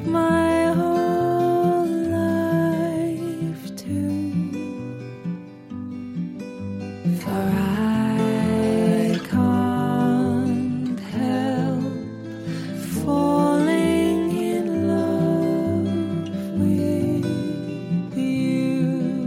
take my whole life too, for I can't help falling in love with you.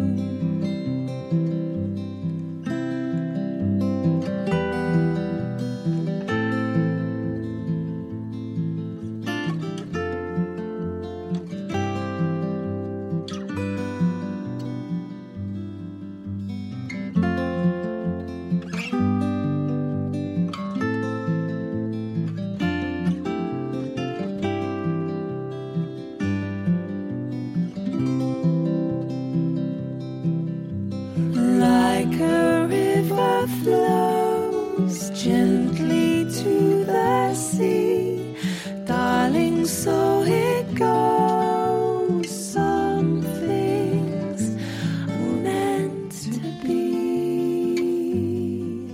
Like a river flows gently to the sea, darling, so it goes. Some things were meant to be.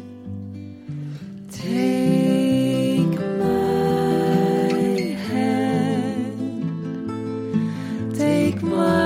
Take my hand, take my